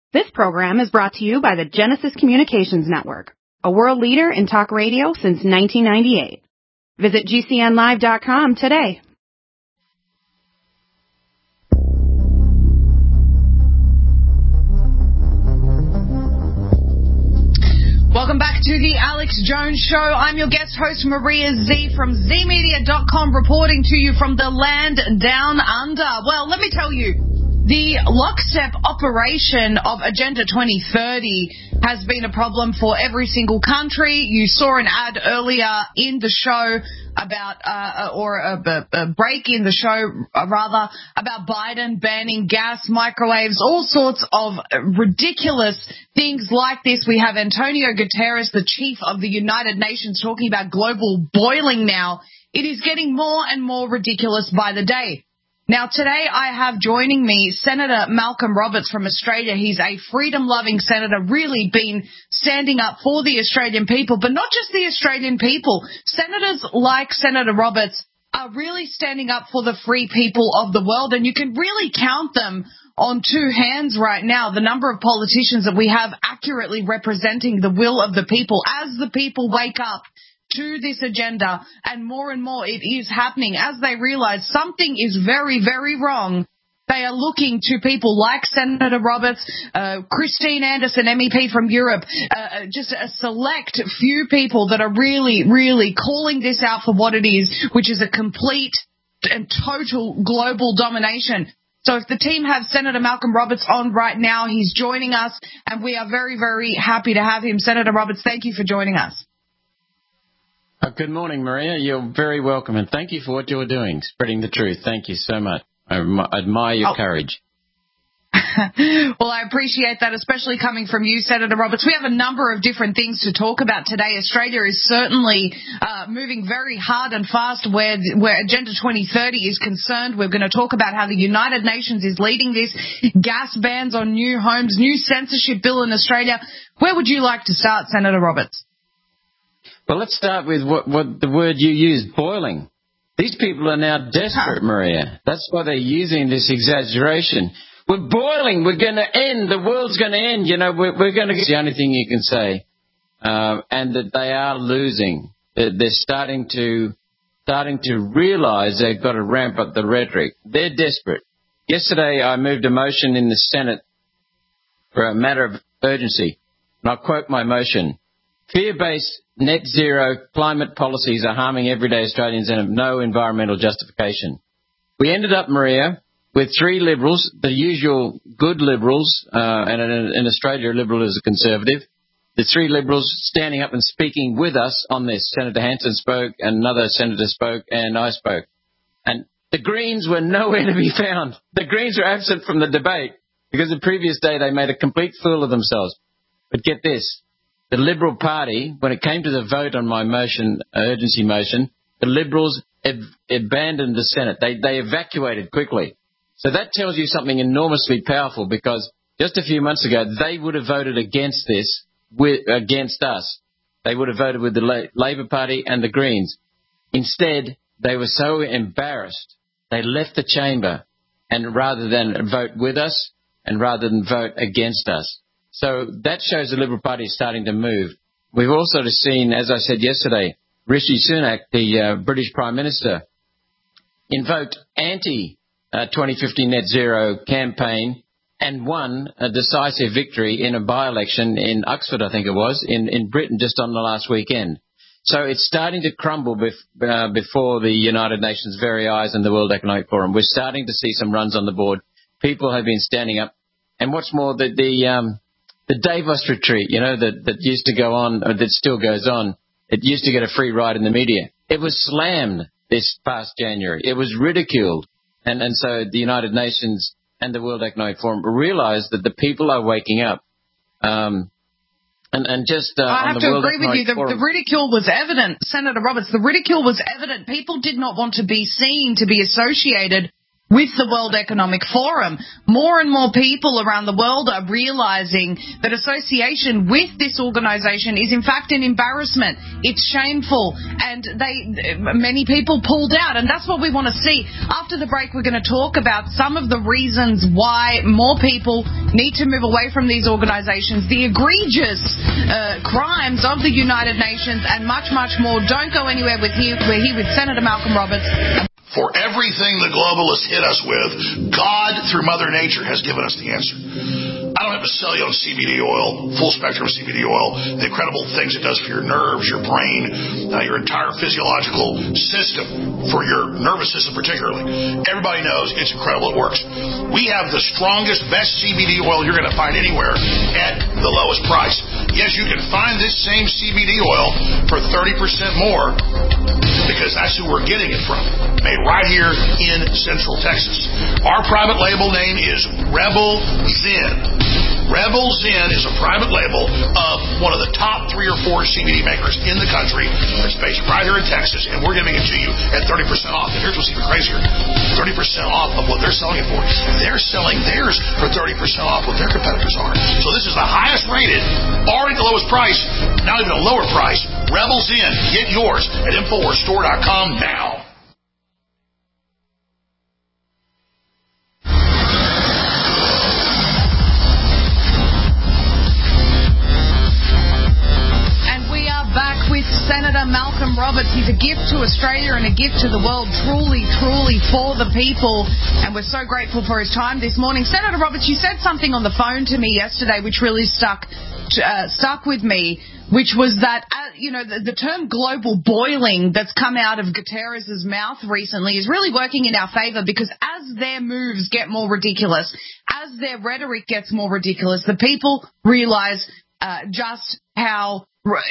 This program is brought to you by the Genesis Communications Network, a world leader in talk radio since 1998. Visit GCNlive.com today. Welcome back to the Alex Jones Show. I'm your guest host, Maria Z from ZMedia.com, reporting to you from the land down under. Well, let me tell you, the lockstep operation of Agenda 2030 has been a problem for every single country. You saw an ad earlier in the show about, a break in the show, about Biden banning gas, microwaves, all sorts of ridiculous things like this. We have Antonio Guterres, the chief of the United Nations, talking about global boiling now. It is getting more and more ridiculous by the day. Now, today I have joining me Senator Malcolm Roberts from Australia. He's a freedom-loving senator, really been standing up for the Australian people, but not just the Australian people. Senators like Senator Roberts are really standing up for the free people of the world, and you can really count them on two hands right now, the number of politicians that we have accurately representing the will of the people. As the people wake up to this agenda, and more it is happening, as they realize something is very, very wrong, they are looking to people like Senator Roberts, Christine Anderson, MEP from Europe, just a select few people that are really, really calling this out for what it is, which is a complete and total global domination. So if the team have Senator Malcolm Roberts on right now, he's joining us, and we are very, very happy to have him. Senator Roberts, thank you for joining us. Good morning, Maria. You're very welcome, and thank you for what you're doing, spreading the truth. Thank you so much. I admire your courage. Well, I appreciate that, especially coming from you, Senator Roberts. We have a number of different things to talk about today. Australia is certainly moving very hard and fast where Agenda 2030 is concerned. We're going to talk about how the United Nations is leading this, gas bans on new homes, new censorship bill in Australia. Where would you like to start, Senator Roberts? Well, let's start with what the word you used, boiling. These people are now desperate, Maria. That's why they're using this exaggeration. We're boiling. We're going to end. The world's going to end. You know, we're going to. It's the only thing you can say. And that they are losing. They're starting to realize they've got to ramp up the rhetoric. They're desperate. Yesterday, I moved a motion in the Senate for a matter of urgency. And I'll quote my motion. Fear-based net zero climate policies are harming everyday Australians and have no environmental justification. We ended up, Maria, with three Liberals, the usual good Liberals, and in Australia a Liberal is a Conservative, the three Liberals standing up and speaking with us on this. Senator Hanson spoke, and another Senator spoke, and I spoke. And the Greens were nowhere to be found. The Greens were absent from the debate because the previous day they made a complete fool of themselves. But get this. The Liberal Party, when it came to the vote on my motion, urgency motion, the Liberals abandoned the Senate. They evacuated quickly. So that tells you something enormously powerful, because just a few months ago, they would have voted against this, against us. They would have voted with the Labor Party and the Greens. Instead, they were so embarrassed, they left the chamber, and rather than vote with us and rather than vote against us. So that shows the Liberal Party is starting to move. We've also seen, as I said yesterday, Rishi Sunak, the British Prime Minister, invoked anti-2050 net zero campaign and won a decisive victory in a by-election in Oxford, I think it was, in Britain just on the last weekend. So it's starting to crumble before the United Nations' very eyes and the World Economic Forum. We're starting to see some runs on the board. People have been standing up. And what's more, the Davos retreat, you know, that used to go on, or that still goes on, it used to get a free ride in the media. It was slammed this past January. It was ridiculed. And so the United Nations and the World Economic Forum realized that the people are waking up. I have to agree with you. The ridicule was evident, Senator Roberts. The ridicule was evident. People did not want to be seen to be associated with the World Economic Forum. More and more people around the world are realizing that association with this organization is in fact an embarrassment. It's shameful, and many people pulled out, and that's what we want to see. After the break, we're going to talk about some of the reasons why more people need to move away from these organizations, the egregious crimes of the United Nations, and much, much more. Don't go anywhere. We're here with Senator Malcolm Roberts. For everything the globalists hit us with, God, through Mother Nature, has given us the answer. I don't have to sell you on CBD oil, full spectrum CBD oil, the incredible things it does for your nerves, your brain, your entire physiological system, for your nervous system particularly. Everybody knows it's incredible. It works. We have the strongest, best CBD oil you're going to find anywhere at the lowest price. Yes, you can find this same CBD oil for 30% more, because that's who we're getting it from. Made right here in Central Texas. Our private label name is Rebel Zen. Rebel Zen is a private label of one of the top 3 or 4 CBD makers in the country. It's based right here in Texas, and we're giving it to you at 30% off. And here's what's even crazier. 30% off of what they're selling it for. They're selling theirs for 30% off what their competitors are. So this is the highest rated, already the lowest price, not even a lower price. Rebel Zen. Get yours at InfoWarsStore.com now. With Senator Malcolm Roberts. He's a gift to Australia and a gift to the world, truly, truly for the people, and we're so grateful for his time this morning. Senator Roberts, you said something on the phone to me yesterday which really stuck with me, which was that, the term global boiling that's come out of Guterres' mouth recently is really working in our favor, because as their moves get more ridiculous, as their rhetoric gets more ridiculous, the people realize just how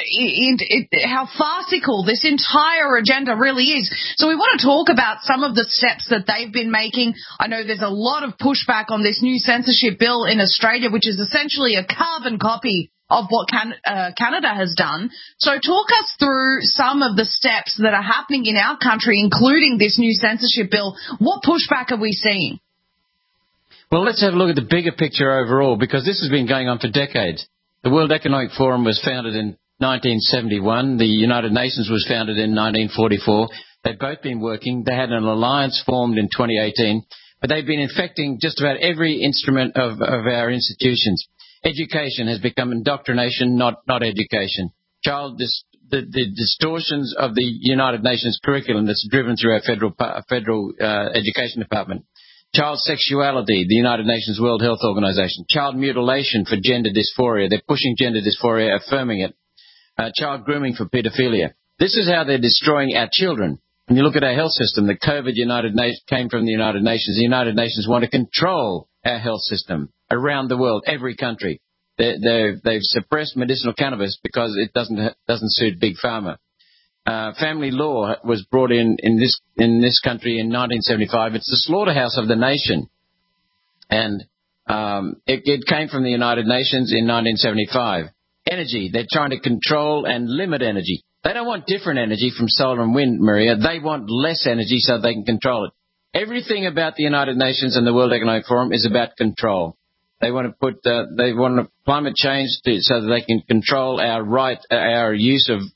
farcical this entire agenda really is. So we want to talk about some of the steps that they've been making. I know there's a lot of pushback on this new censorship bill in Australia, which is essentially a carbon copy of what Canada has done. So talk us through some of the steps that are happening in our country, including this new censorship bill. What pushback are we seeing? Well, let's have a look at the bigger picture overall, because this has been going on for decades. The World Economic Forum was founded in 1971. The United Nations was founded in 1944. They've both been working. They had an alliance formed in 2018, but they've been infecting just about every instrument of our institutions. Education has become indoctrination, not education. The distortions of the United Nations curriculum that's driven through our federal education department. Child sexuality, the United Nations World Health Organization. Child mutilation for gender dysphoria. They're pushing gender dysphoria, affirming it. Child grooming for pedophilia. This is how they're destroying our children. When you look at our health system, the COVID came from the United Nations. The United Nations want to control our health system around the world, every country. They've suppressed medicinal cannabis because it doesn't suit Big Pharma. Family law was brought in this country in 1975. It's the slaughterhouse of the nation. And it came from the United Nations in 1975. Energy, they're trying to control and limit energy. They don't want different energy from solar and wind, Maria. They want less energy so they can control it. Everything about the United Nations and the World Economic Forum is about control. They want to climate change so that they can control our use of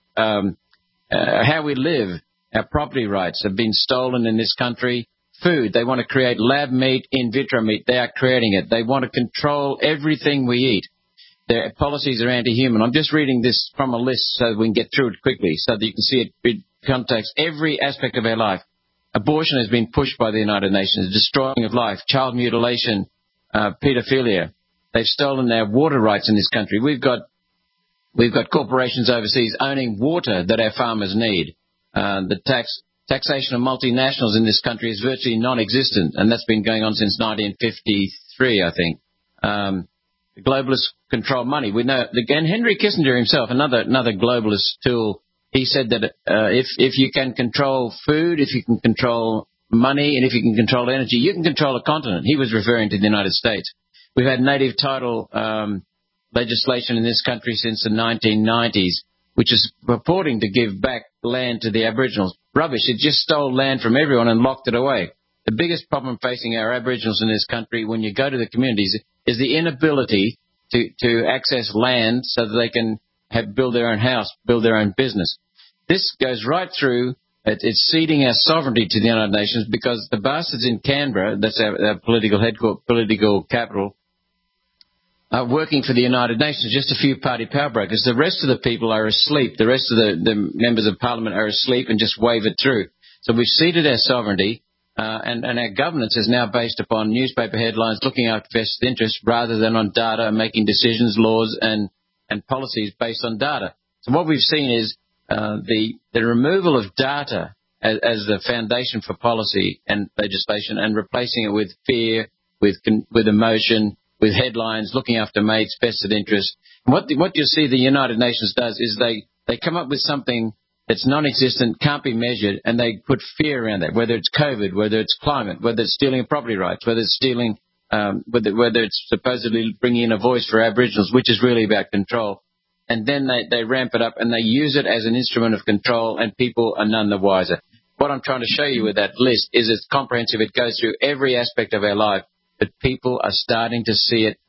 how we live. Our property rights have been stolen in this country. Food, they want to create lab meat, in vitro meat. They are creating it. They want to control everything we eat. Their policies are anti-human. I'm just reading this from a list so that we can get through it quickly, so that you can see it contacts every aspect of our life. Abortion has been pushed by the United Nations, destroying of life, child mutilation, pedophilia. They've stolen our water rights in this country. We've got corporations overseas owning water that our farmers need. The taxation of multinationals in this country is virtually non-existent, and that's been going on since 1953, I think. The globalists control money. We know, again, Henry Kissinger himself, another globalist tool, he said that if you can control food, if you can control money, and if you can control energy, you can control a continent. He was referring to the United States. We've had native title legislation in this country since the 1990s, which is purporting to give back land to the Aboriginals. Rubbish. It just stole land from everyone and locked it away. the biggest problem facing our Aboriginals in this country when you go to the communities is the inability to access land so that they can build their own house, build their own business. This goes right through. It's ceding our sovereignty to the United Nations because the bastards in Canberra, that's our political capital, are working for the United Nations, just a few party power brokers. The rest of the people are asleep. The rest of the members of Parliament are asleep and just wave it through. So we've ceded our sovereignty, and our governance is now based upon newspaper headlines looking after vested interests rather than on data and making decisions, laws and policies based on data. So what we've seen is the removal of data as the foundation for policy and legislation and replacing it with fear, with emotion, with headlines, looking after mates, vested interests. And what you see the United Nations does is they come up with something that's non-existent, can't be measured, and they put fear around that, whether it's COVID, whether it's climate, whether it's stealing of property rights, whether it's stealing, whether it's supposedly bringing in a voice for Aboriginals, which is really about control. And then they ramp it up and they use it as an instrument of control, and people are none the wiser. What I'm trying to show you with that list is it's comprehensive. It goes through every aspect of our life, but people are starting to see it.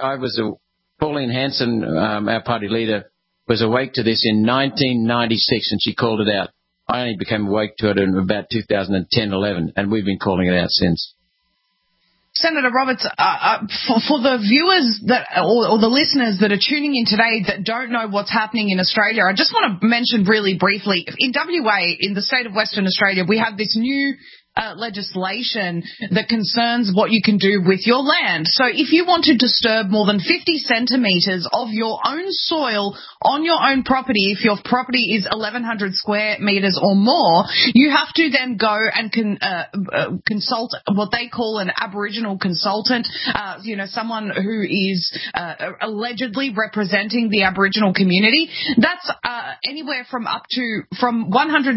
Pauline Hanson, our party leader, was awake to this in 1996, and she called it out. I only became awake to it in about 2010-11, and we've been calling it out since. Senator Roberts, for the viewers or the listeners that are tuning in today that don't know what's happening in Australia, I just want to mention really briefly, in WA, in the state of Western Australia, we have this new legislation that concerns what you can do with your land. So if you want to disturb more than 50 centimetres of your own soil on your own property, if your property is 1,100 square metres or more, you have to then go and consult what they call an Aboriginal consultant, someone who is allegedly representing the Aboriginal community. That's anywhere from $160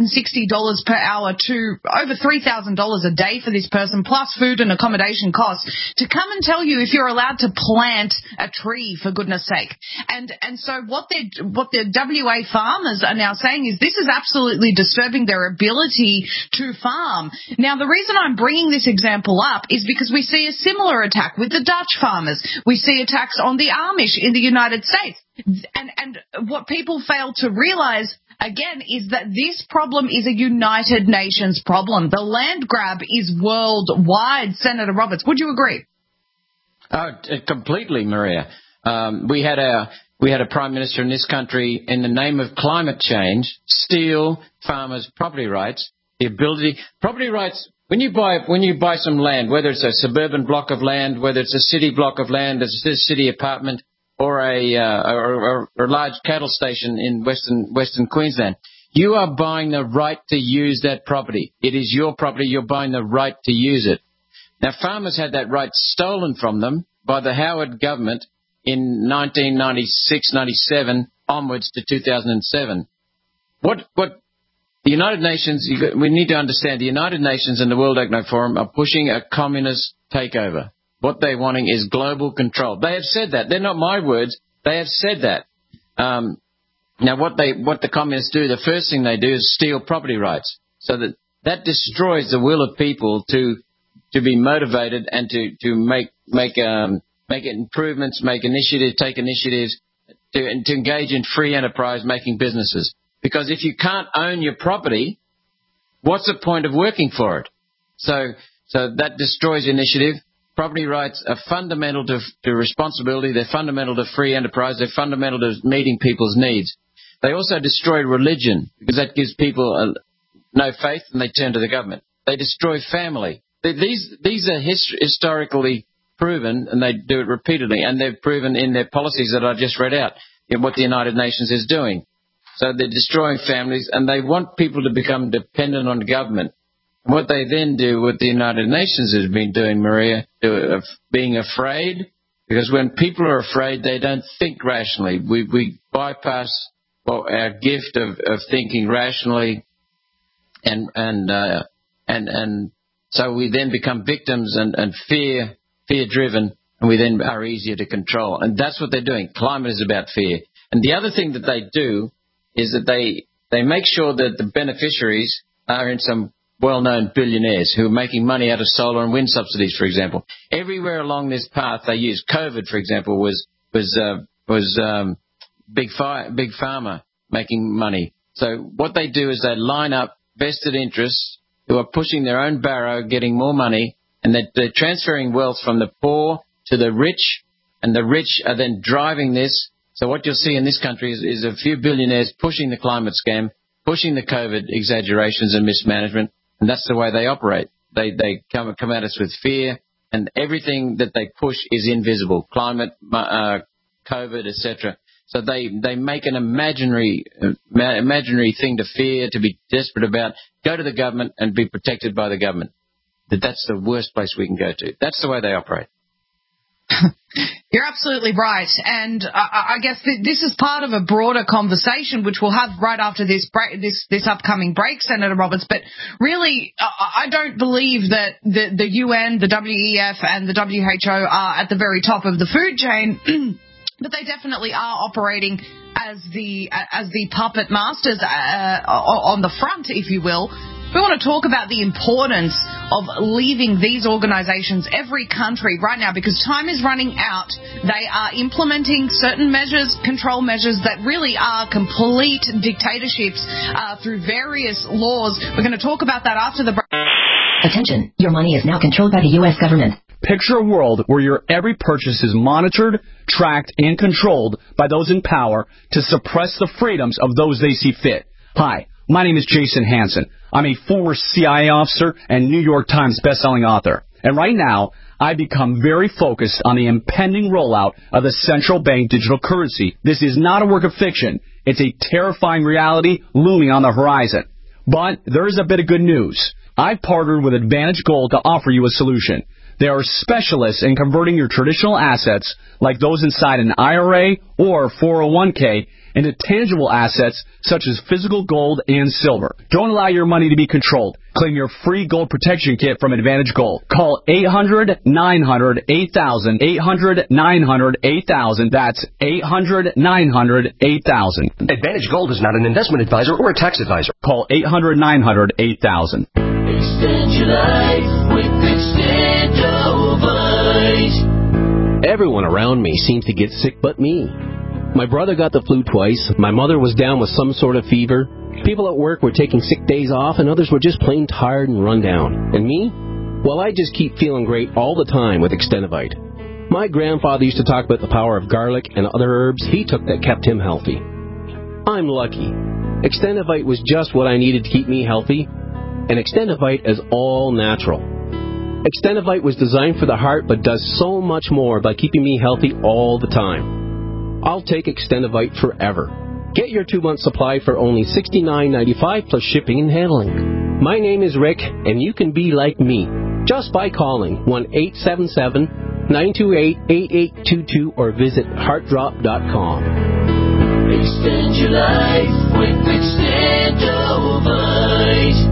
per hour to over $3,000 a day for this person, plus food and accommodation costs, to come and tell you if you're allowed to plant a tree, for goodness sake. And so what the WA farmers are now saying is this is absolutely disturbing their ability to farm. Now, the reason I'm bringing this example up is because we see a similar attack with the Dutch farmers. We see attacks on the Amish in the United States. And what people fail to realize, again, is that this problem is a United Nations problem. The land grab is worldwide. Senator Roberts, would you agree? Completely, Maria. We had a Prime Minister in this country, in the name of climate change, steal farmers' property rights. Property rights. When you buy some land, whether it's a suburban block of land, whether it's a city block of land, a city apartment, or a large cattle station in Western Queensland, you are buying the right to use that property. It is your property. You're buying the right to use it. Now, farmers had that right stolen from them by the Howard government in 1996-97 onwards to 2007. What the United Nations, we need to understand, the United Nations and the World Economic Forum are pushing a communist takeover. What they're wanting is global control. They have said that. They're not my words. They have said that. Now, what the communists do, the first thing they do is steal property rights. So that destroys the will of people to be motivated and to make improvements, take initiatives to engage in free enterprise, making businesses. Because if you can't own your property, what's the point of working for it? So that destroys initiative. Property rights are fundamental to responsibility. They're fundamental to free enterprise. They're fundamental to meeting people's needs. They also destroy religion because that gives people no faith and they turn to the government. They destroy family. These are historically proven, and they do it repeatedly, and they've proven in their policies that I just read out in what the United Nations is doing. So they're destroying families, and they want people to become dependent on government. What they then do, what the United Nations has been doing, Maria, of being afraid, because when people are afraid, they don't think rationally. We bypass our gift of thinking rationally, and so we then become victims and fear-driven, and we then are easier to control. And that's what they're doing. Climate is about fear. And the other thing that they do is that they make sure that the beneficiaries are in some well-known billionaires who are making money out of solar and wind subsidies, for example. Everywhere along this path they use. COVID, for example, was big pharma making money. So what they do is they line up vested interests who are pushing their own barrow, getting more money, and they're transferring wealth from the poor to the rich, and the rich are then driving this. So what you'll see in this country is a few billionaires pushing the climate scam, pushing the COVID exaggerations and mismanagement, and that's the way they operate. They come at us with fear, and everything that they push is invisible. Climate, COVID, etc. So they make an imaginary thing to fear, to be desperate about. Go to the government and be protected by the government. That's the worst place we can go to. That's the way they operate. You're absolutely right, and I guess this is part of a broader conversation which we'll have right after this upcoming break, Senator Roberts. But really, I don't believe that the UN, the WEF, and the WHO are at the very top of the food chain, but they definitely are operating as the puppet masters on the front, if you will. We want to talk about the importance of leaving these organizations, every country right now, because time is running out. They are implementing certain measures, control measures that really are complete dictatorships through various laws. We're going to talk about that after the break. Attention, your money is now controlled by the U.S. government. Picture a world where your every purchase is monitored, tracked, and controlled by those in power to suppress the freedoms of those they see fit. Hi, my name is Jason Hansen. I'm a former CIA officer and New York Times bestselling author. And right now, I've become very focused on the impending rollout of the central bank digital currency. This is not a work of fiction. It's a terrifying reality looming on the horizon. But there is a bit of good news. I've partnered with Advantage Gold to offer you a solution. They are specialists in converting your traditional assets, like those inside an IRA or 401k, into tangible assets such as physical gold and silver. Don't allow your money to be controlled. Claim your free gold protection kit from Advantage Gold. Call 800-900-8000, 800-900-8000. That's 800-900-8000. Advantage Gold is not an investment advisor or a tax advisor. Call 800-900-8000. Extend your life with Extendovite. Everyone around me seems to get sick but me. My brother got the flu twice. My mother was down with some sort of fever. People at work were taking sick days off, and others were just plain tired and run down. And me? Well, I just keep feeling great all the time with Extendovite. My grandfather used to talk about the power of garlic and other herbs he took that kept him healthy. I'm lucky. Extendovite was just what I needed to keep me healthy, and Extendovite is all natural. Extendovite was designed for the heart but does so much more by keeping me healthy all the time. I'll take Extendovite forever. Get your 2-month supply for only $69.95 plus shipping and handling. My name is Rick, and you can be like me just by calling 1-877-928-8822 or visit heartdrop.com. Extend your life with Extendovite.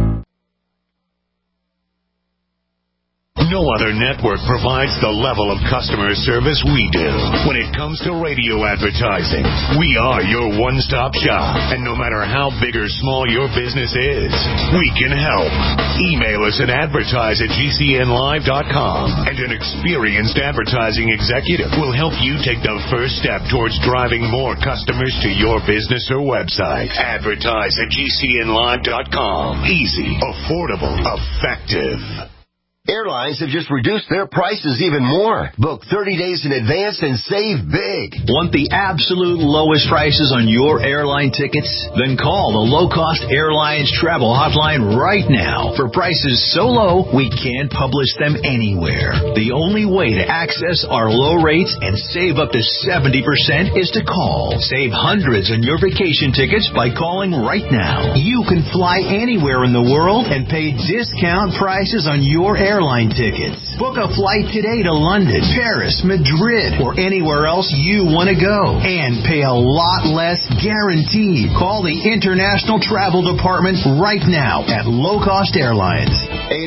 No other network provides the level of customer service we do. When it comes to radio advertising, we are your one-stop shop. And no matter how big or small your business is, we can help. Email us at advertise@gcnlive.com, and an experienced advertising executive will help you take the first step towards driving more customers to your business or website. Advertise@gcnlive.com. Easy, affordable, effective. Airlines have just reduced their prices even more. Book 30 days in advance and save big. Want the absolute lowest prices on your airline tickets? Then call the Low Cost Airlines Travel Hotline right now. For prices so low, we can't publish them anywhere. The only way to access our low rates and save up to 70% is to call. Save hundreds on your vacation tickets by calling right now. You can fly anywhere in the world and pay discount prices on your airline tickets. Book a flight today to London, Paris, Madrid, or anywhere else you want to go. And pay a lot less guaranteed. Call the International Travel Department right now at Low Cost Airlines.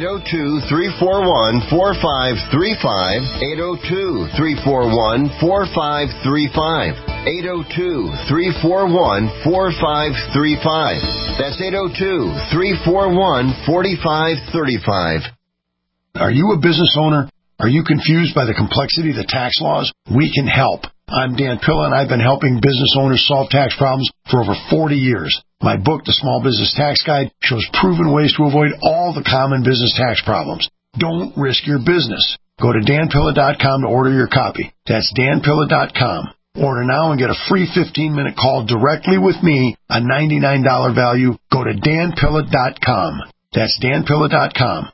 802-341-4535. 802-341-4535. 802-341-4535. That's 802-341-4535. Are you a business owner? Are you confused by the complexity of the tax laws? We can help. I'm Dan Pilla, and I've been helping business owners solve tax problems for over 40 years. My book, The Small Business Tax Guide, shows proven ways to avoid all the common business tax problems. Don't risk your business. Go to danpilla.com to order your copy. That's danpilla.com. Order now and get a free 15-minute call directly with me, a $99 value. Go to danpilla.com. That's danpilla.com.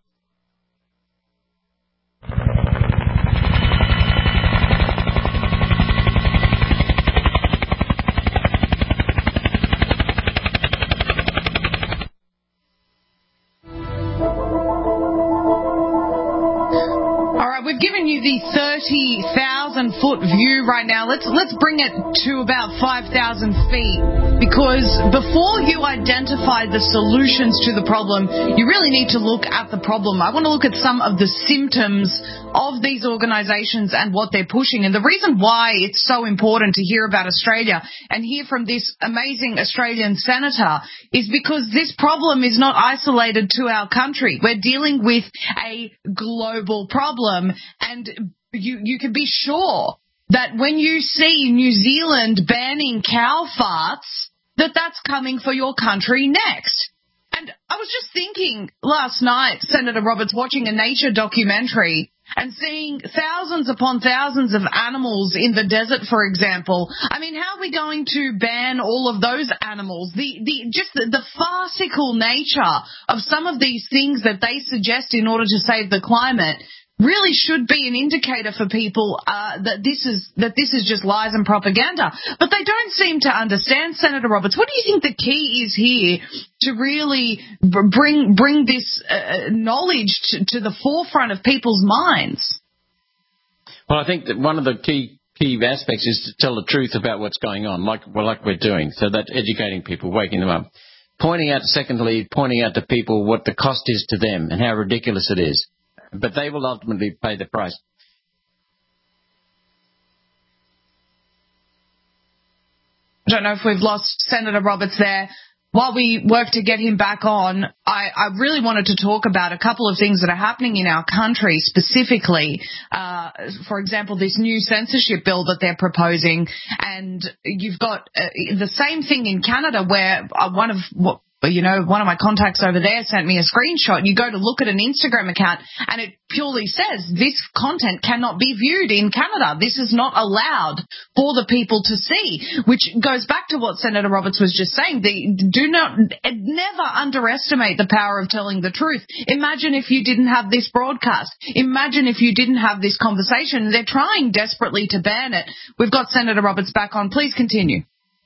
We've given you the 30,000-foot view right now. Let's bring it to about 5,000 feet, because before you identify the solutions to the problem, you really need to look at the problem. I want to look at some of the symptoms of these organizations and what they're pushing. And the reason why it's so important to hear about Australia and hear from this amazing Australian senator is because this problem is not isolated to our country. We're dealing with a global problem. And you can be sure that when you see New Zealand banning cow farts, that's coming for your country next. And I was just thinking last night, Senator Roberts, watching a nature documentary and seeing thousands upon thousands of animals in the desert, for example. I mean, how are we going to ban all of those animals? The farcical nature of some of these things that they suggest in order to save the climate really should be an indicator for people that this is just lies and propaganda. But they don't seem to understand, Senator Roberts. What do you think the key is here to really bring this knowledge to the forefront of people's minds? Well, I think that one of the key aspects is to tell the truth about what's going on, like we're doing. So that's educating people, waking them up. Pointing out to people what the cost is to them and how ridiculous it is. But they will ultimately pay the price. I don't know if we've lost Senator Roberts there. While we work to get him back on, I really wanted to talk about a couple of things that are happening in our country specifically. For example, this new censorship bill that they're proposing. And you've got the same thing in Canada where one of my contacts over there sent me a screenshot. You go to look at an Instagram account and it purely says this content cannot be viewed in Canada. This is not allowed for the people to see, which goes back to what Senator Roberts was just saying. Never underestimate the power of telling the truth. Imagine if you didn't have this broadcast. Imagine if you didn't have this conversation. They're trying desperately to ban it. We've got Senator Roberts back on. Please continue.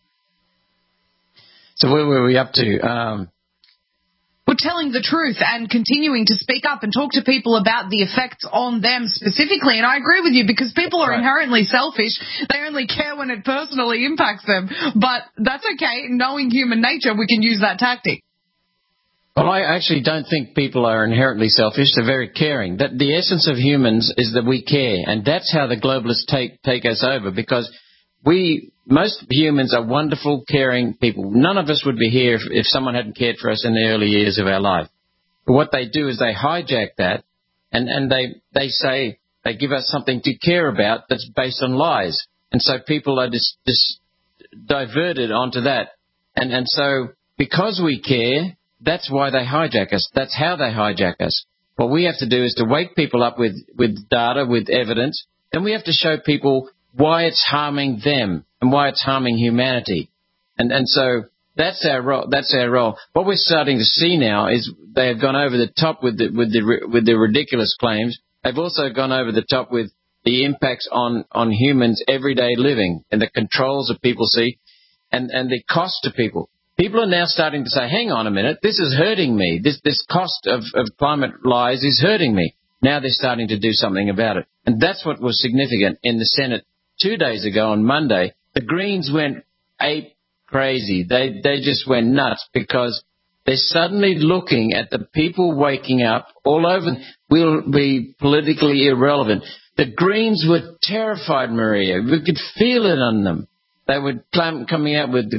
So where were we up to? We're telling the truth and continuing to speak up and talk to people about the effects on them specifically. And I agree with you, because people are inherently selfish. They only care when it personally impacts them. But that's okay. Knowing human nature, we can use that tactic. Well, I actually don't think people are inherently selfish. They're very caring. That the essence of humans is that we care. And that's how the globalists take us over, because most humans are wonderful, caring people. None of us would be here if someone hadn't cared for us in the early years of our life. But what they do is they hijack that, and they say they give us something to care about that's based on lies. And so people are just diverted onto that. And so because we care, that's why they hijack us. That's how they hijack us. What we have to do is to wake people up with data, with evidence, and we have to show people why it's harming them and why it's harming humanity. And so that's our role. What we're starting to see now is they have gone over the top with the ridiculous claims. They've also gone over the top with the impacts on humans' everyday living and the controls that people see and the cost to people. People are now starting to say, hang on a minute, this is hurting me. This cost of climate lies is hurting me. Now they're starting to do something about it. And that's what was significant in the Senate 2 days ago on Monday. The Greens went ape crazy. They just went nuts because they're suddenly looking at the people waking up all over. Will be politically irrelevant. The Greens were terrified, Maria. We could feel it on them. They were coming out with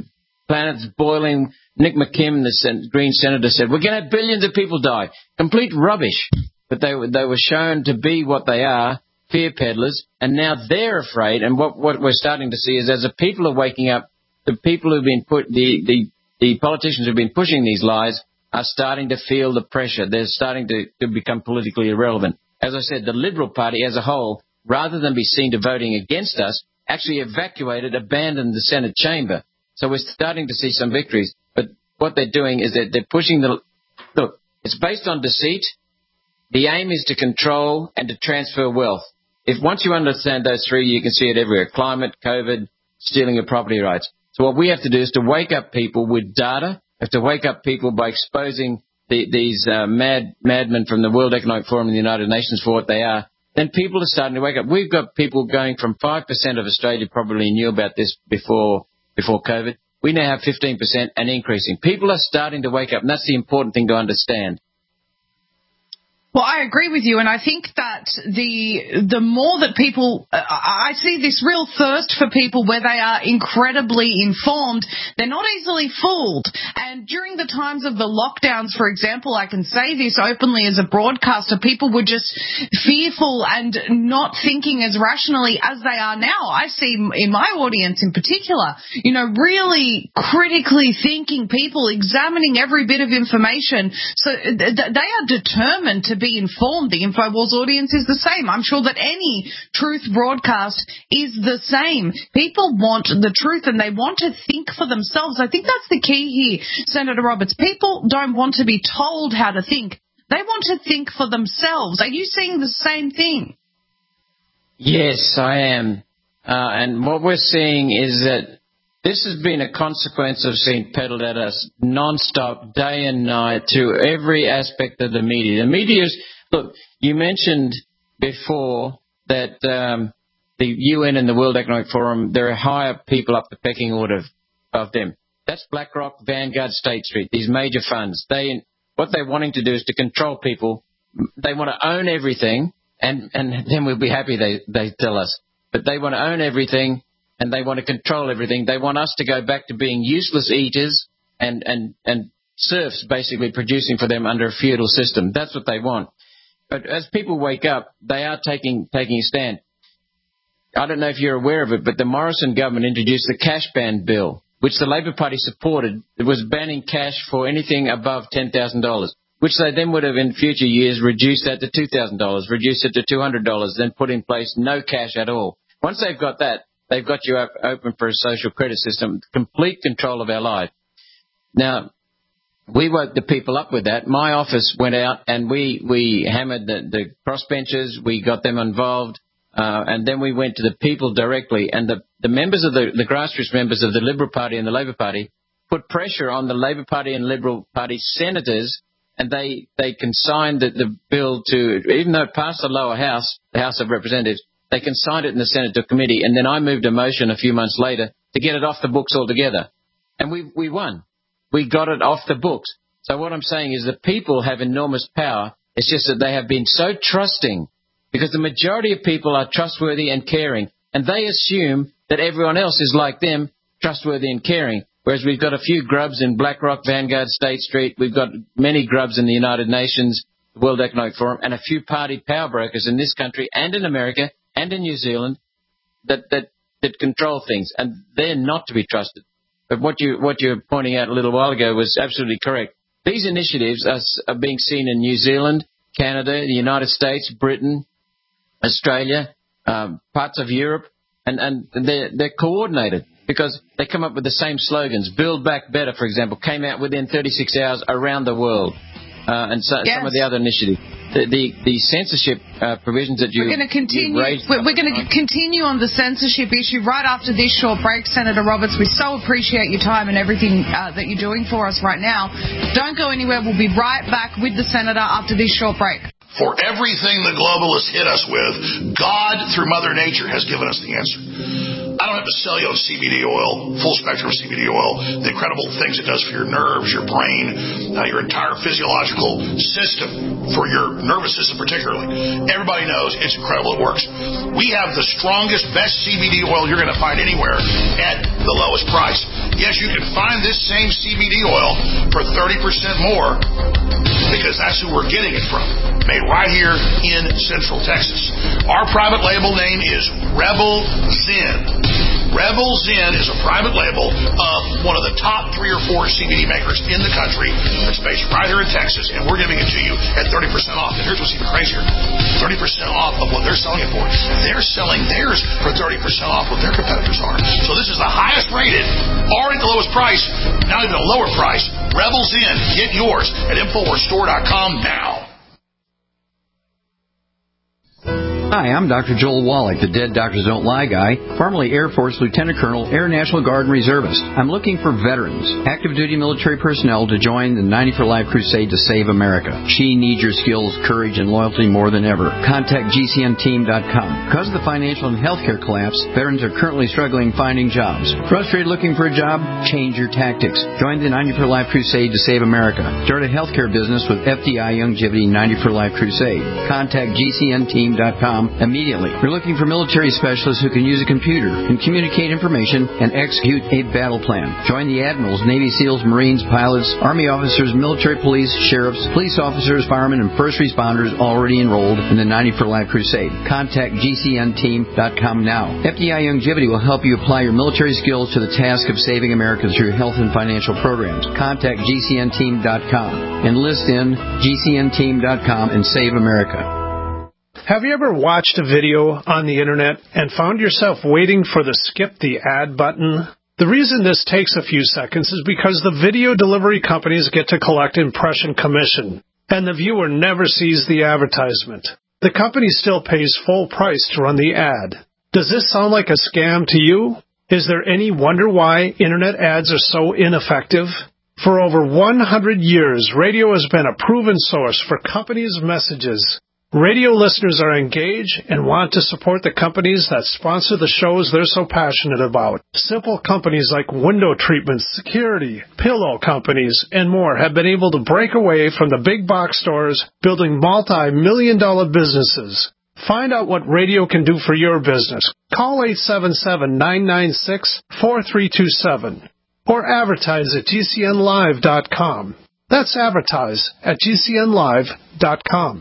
planet's boiling. Nick McKim, the Green senator, said, we're going to have billions of people die. Complete rubbish. But they were shown to be what they are, fear peddlers, and now they're afraid. And what we're starting to see is as the people are waking up, the people who've been the politicians who've been pushing these lies are starting to feel the pressure. They're starting to become politically irrelevant. As I said, the Liberal Party as a whole, rather than be seen to voting against us, actually abandoned the Senate chamber. So we're starting to see some victories. But what they're doing is that they're pushing look, it's based on deceit. The aim is to control and to transfer wealth. Once you understand those three, you can see it everywhere. Climate, COVID, stealing of property rights. So what we have to do is to wake up people with data. We have to wake up people by exposing these madmen from the World Economic Forum and the United Nations for what they are. Then people are starting to wake up. We've got people going from 5% of Australia probably knew about this before COVID. We now have 15% and increasing. People are starting to wake up, and that's the important thing to understand. Well, I agree with you, and I think that the more that people, I see this real thirst for people where they are incredibly informed. They're not easily fooled. And during the times of the lockdowns, for example, I can say this openly as a broadcaster, people were just fearful and not thinking as rationally as they are now. I see in my audience in particular, really critically thinking people, examining every bit of information. So they are determined to be informed. The InfoWars audience is the same. I'm sure that any truth broadcast is the same. People want the truth and they want to think for themselves. I think that's the key here, Senator Roberts. People don't want to be told how to think. They want to think for themselves. Are you seeing the same thing? Yes, I am. And what we're seeing is that this has been a consequence of being peddled at us non-stop, day and night, through every aspect of the media. The media is, look, you mentioned before that the UN and the World Economic Forum, there are higher people up the pecking order of them. That's BlackRock, Vanguard, State Street, these major funds. What they're wanting to do is to control people. They want to own everything, and then we'll be happy, they tell us. But they want to own everything, and they want to control everything. They want us to go back to being useless eaters and serfs, basically producing for them under a feudal system. That's what they want. But as people wake up, they are taking a stand. I don't know if you're aware of it, but the Morrison government introduced the cash ban bill, which the Labor Party supported. It was banning cash for anything above $10,000, which they then would have in future years reduced that to $2,000, reduced it to $200, then put in place no cash at all. Once they've got that, they've got you open for a social credit system, complete control of our life. Now, we woke the people up with that. My office went out and we hammered the crossbenchers. We got them involved, and then we went to the people directly. And the members of the grassroots members of the Liberal Party and the Labor Party put pressure on the Labor Party and Liberal Party senators, and they consigned the bill to, even though it passed the lower house, the House of Representatives, they consigned it in the Senate to committee, and then I moved a motion a few months later to get it off the books altogether. And we won. We got it off the books. So what I'm saying is that people have enormous power. It's just that they have been so trusting, because the majority of people are trustworthy and caring, and they assume that everyone else is like them, trustworthy and caring. Whereas we've got a few grubs in BlackRock, Vanguard, State Street. We've got many grubs in the United Nations, the World Economic Forum, and a few party power brokers in this country and in America and in New Zealand that control things, and they're not to be trusted. But what you're pointing out a little while ago was absolutely correct. These initiatives are being seen in New Zealand, Canada, the United States, Britain, Australia, parts of Europe, and they're coordinated because they come up with the same slogans. Build Back Better, for example, came out within 36 hours around the world. And so, yes. Some of the other initiatives. The censorship provisions that we're going to continue. We're going to continue on the censorship issue right after this short break, Senator Roberts. We so appreciate your time and everything that you're doing for us right now. Don't go anywhere. We'll be right back with the Senator after this short break. For everything the globalists hit us with, God, through Mother Nature, has given us the answer. I don't have to sell you on CBD oil, full spectrum CBD oil, the incredible things it does for your nerves, your brain, your entire physiological system, for your nervous system particularly. Everybody knows it's incredible. It works. We have the strongest, best CBD oil you're going to find anywhere at the lowest price. Yes, you can find this same CBD oil for 30% more because that's who we're getting it from. Made right here in Central Texas. Our private label name is Rebel Zen. Rebel Zen is a private label of one of the top 3 or 4 CBD makers in the country that's based right here in Texas, and we're giving it to you at 30% off. And here's what's even crazier. 30% off of what they're selling it for. They're selling theirs for 30% off what their competitors are. So this is the highest rated, already the lowest price, not even a lower price. Rebel Zen. Get yours at InfoWarsStore.com now. Hi, I'm Dr. Joel Wallach, the Dead Doctors Don't Lie guy, formerly Air Force Lieutenant Colonel, Air National Guard and Reservist. I'm looking for veterans, active duty military personnel to join the 90 for Life crusade to save America. She needs your skills, courage, and loyalty more than ever. Contact GCNteam.com. Because of the financial and healthcare collapse, veterans are currently struggling finding jobs. Frustrated looking for a job? Change your tactics. Join the 90 for Life crusade to save America. Start a healthcare business with FDI Youngevity 90 for Life crusade. Contact GCNteam.com immediately. We're looking for military specialists who can use a computer and communicate information and execute a battle plan. Join the admirals, Navy SEALs, Marines, pilots, Army officers, military police, sheriffs, police officers, firemen, and first responders already enrolled in the 90 for Life crusade. Contact GCNteam.com now. FDI Youngevity will help you apply your military skills to the task of saving America through health and financial programs. Contact GCNteam.com. Enlist in GCNteam.com and save America. Have you ever watched a video on the internet and found yourself waiting for the skip the ad button? The reason this takes a few seconds is because the video delivery companies get to collect impression commission, and the viewer never sees the advertisement. The company still pays full price to run the ad. Does this sound like a scam to you? Is there any wonder why internet ads are so ineffective? For over 100 years, radio has been a proven source for companies' messages. Radio listeners are engaged and want to support the companies that sponsor the shows they're so passionate about. Simple companies like window treatments, security, pillow companies, and more have been able to break away from the big box stores, building multi-million-dollar businesses. Find out what radio can do for your business. Call 877-996-4327 or advertise at GCNlive.com. That's advertise at GCNlive.com.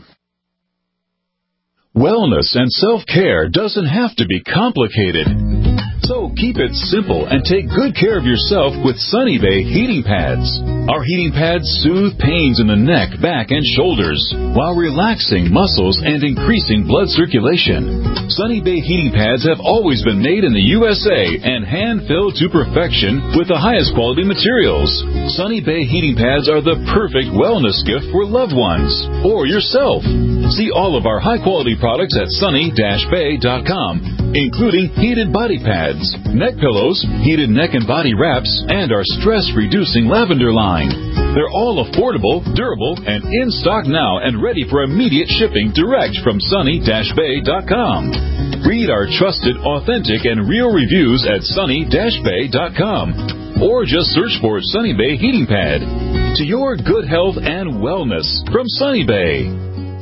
Wellness and self-care doesn't have to be complicated. So keep it simple and take good care of yourself with Sunny Bay heating pads. Our heating pads soothe pains in the neck, back, and shoulders while relaxing muscles and increasing blood circulation. Sunny Bay heating pads have always been made in the USA and hand-filled to perfection with the highest quality materials. Sunny Bay heating pads are the perfect wellness gift for loved ones or yourself. See all of our high-quality products at sunny-bay.com, including heated body pads, neck pillows, heated neck and body wraps, and our stress-reducing lavender line. They're all affordable, durable, and in stock now and ready for immediate shipping direct from sunny-bay.com. Read our trusted, authentic, and real reviews at sunny-bay.com. Or just search for Sunny Bay Heating Pad. To your good health and wellness from Sunny Bay.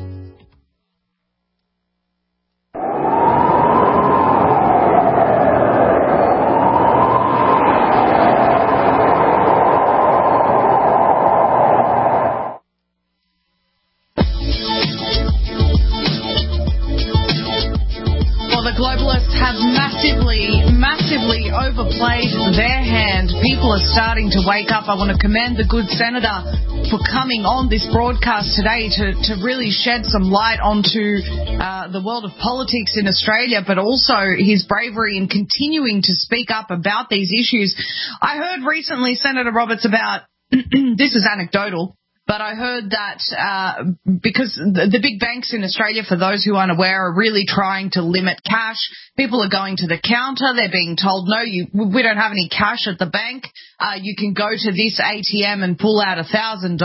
Starting to wake up. I want to commend the good senator for coming on this broadcast today to really shed some light onto the world of politics in Australia, but also his bravery in continuing to speak up about these issues. I heard recently, Senator Roberts, about, this is anecdotal, but I heard that because the big banks in Australia, for those who aren't aware, are really trying to limit cash. People are going to the counter. They're being told, no, we don't have any cash at the bank. You can go to this ATM and pull out $1,000,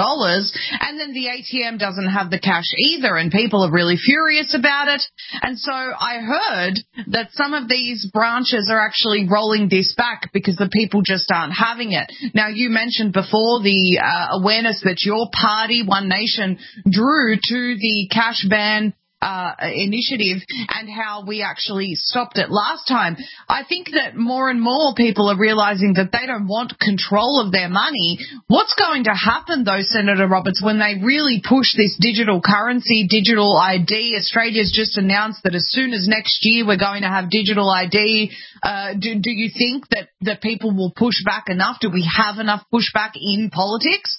and then the ATM doesn't have the cash either, and people are really furious about it. And so I heard that some of these branches are actually rolling this back because the people just aren't having it. Now, you mentioned before the awareness that your party, One Nation, drew to the cash ban initiative and how we actually stopped it last time. I think that more and more people are realizing that they don't want control of their money. What's going to happen, though, Senator Roberts, when they really push this digital currency, digital ID? Australia's just announced that as soon as next year we're going to have digital ID. Do you think that people will push back enough? Do we have enough pushback in politics?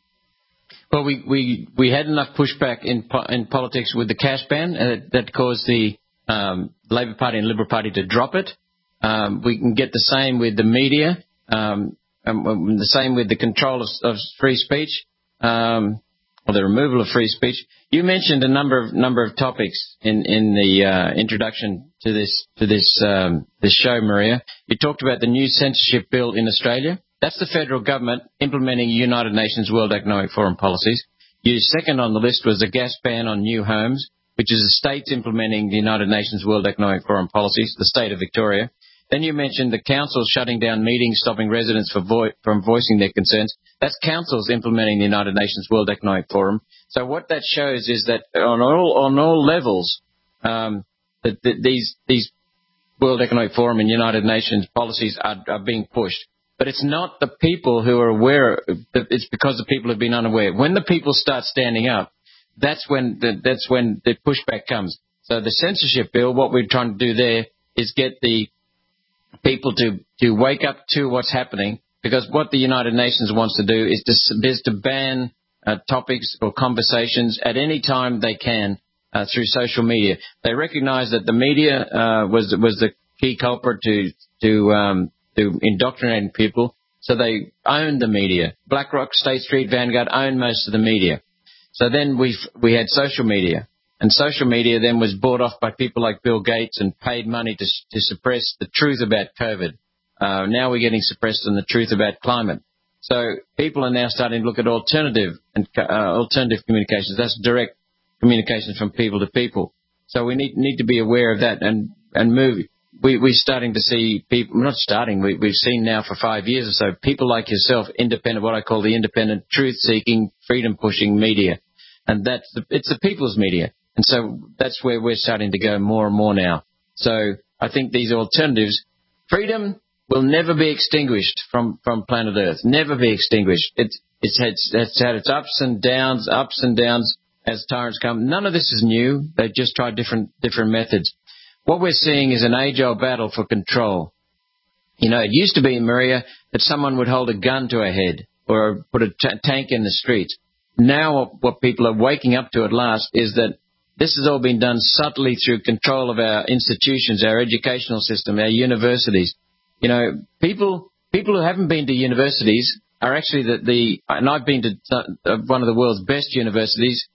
Well, we had enough pushback in politics with the cash ban that caused the Labor Party and Liberal Party to drop it. We can get the same with the media, and the same with the control of free speech, or the removal of free speech. You mentioned a number of topics in the introduction to this show, Maria. You talked about the new censorship bill in Australia. That's the federal government implementing United Nations World Economic Forum policies. Second on the list was the gas ban on new homes, which is the states implementing the United Nations World Economic Forum policies, the state of Victoria. Then you mentioned the councils shutting down meetings, stopping residents from voicing their concerns. That's councils implementing the United Nations World Economic Forum. So what that shows is that on all levels, that these World Economic Forum and United Nations policies are being pushed. But it's not the people who are aware. It's because the people have been unaware. When the people start standing up, that's when the pushback comes. So the censorship bill, what we're trying to do there is get the people to wake up to what's happening, because what the United Nations wants to do is to ban topics or conversations at any time they can through social media. They recognize that the media was the key culprit to indoctrinating people, so they owned the media. BlackRock, State Street, Vanguard owned most of the media. So then we had social media, and social media then was bought off by people like Bill Gates and paid money to suppress the truth about COVID. Now we're getting suppressed on the truth about climate. So people are now starting to look at alternative communications. That's direct communications from people to people. So we need to be aware of that and move. We're starting to see people, not starting, we've seen now for 5 years or so, people like yourself, independent, what I call the independent, truth-seeking, freedom-pushing media. And it's the people's media. And so that's where we're starting to go more and more now. So I think these alternatives, freedom will never be extinguished from planet Earth, never be extinguished. It's had its ups and downs as tyrants come. None of this is new. They've just tried different methods. What we're seeing is an age-old battle for control. You know, it used to be, Maria, that someone would hold a gun to a head or put a tank in the street. Now what people are waking up to at last is that this has all been done subtly through control of our institutions, our educational system, our universities. You know, people who haven't been to universities are actually and I've been to one of the world's best universities.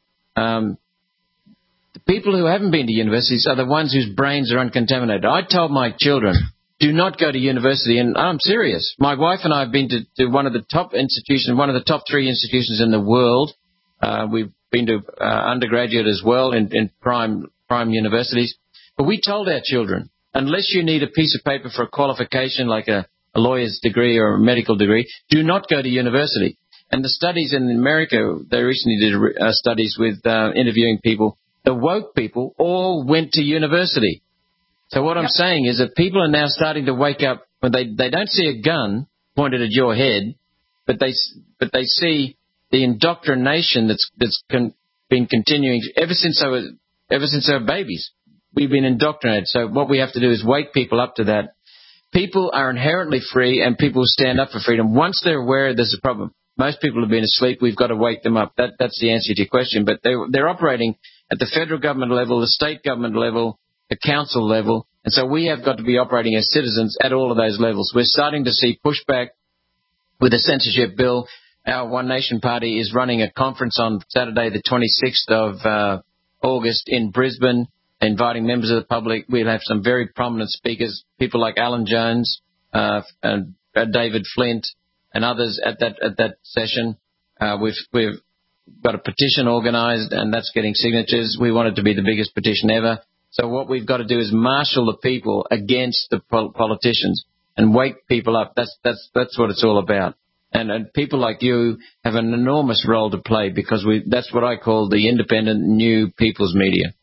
The people who haven't been to universities are the ones whose brains are uncontaminated. I told my children, do not go to university, and I'm serious. My wife and I have been to one of the top institutions, one of the top 3 institutions in the world. We've been to undergraduate as well in prime universities. But we told our children, unless you need a piece of paper for a qualification like a lawyer's degree or a medical degree, do not go to university. And the studies in America, they recently did studies with interviewing people. The woke people all went to university. So what I'm saying is that people are now starting to wake up when they don't see a gun pointed at your head, but they see the indoctrination that's been continuing ever since they were babies. We've been indoctrinated. So what we have to do is wake people up to that. People are inherently free, and people stand up for freedom. Once they're aware there's a problem, most people have been asleep. We've got to wake them up. That's the answer to your question. But they're operating at the federal government level, the state government level, the council level. And so we have got to be operating as citizens at all of those levels. We're starting to see pushback with the censorship bill. our One Nation Party is running a conference on Saturday, the 26th of August in Brisbane, inviting members of the public. We'll have some very prominent speakers, people like Alan Jones, and David Flint, and others at that session. We've got a petition organised, and that's getting signatures. We want it to be the biggest petition ever. So what we've got to do is marshal the people against the politicians and wake people up. That's what it's all about. And people like you have an enormous role to play, because that's what I call the independent new people's media.